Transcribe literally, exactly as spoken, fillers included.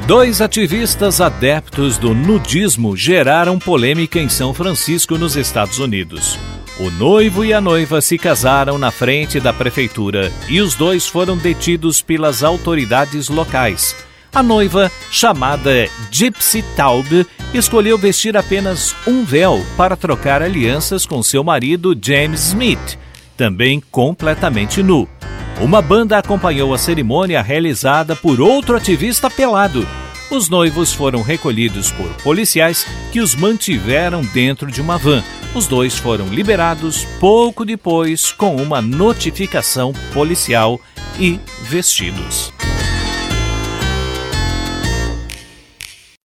Dois ativistas adeptos do nudismo geraram polêmica em São Francisco, nos Estados Unidos. O noivo e a noiva se casaram na frente da prefeitura e os dois foram detidos pelas autoridades locais. A noiva, chamada Gypsy Taube, escolheu vestir apenas um véu para trocar alianças com seu marido James Smith, também completamente nu. Uma banda acompanhou a cerimônia realizada por outro ativista pelado. Os noivos foram recolhidos por policiais que os mantiveram dentro de uma van. Os dois foram liberados pouco depois com uma notificação policial e vestidos.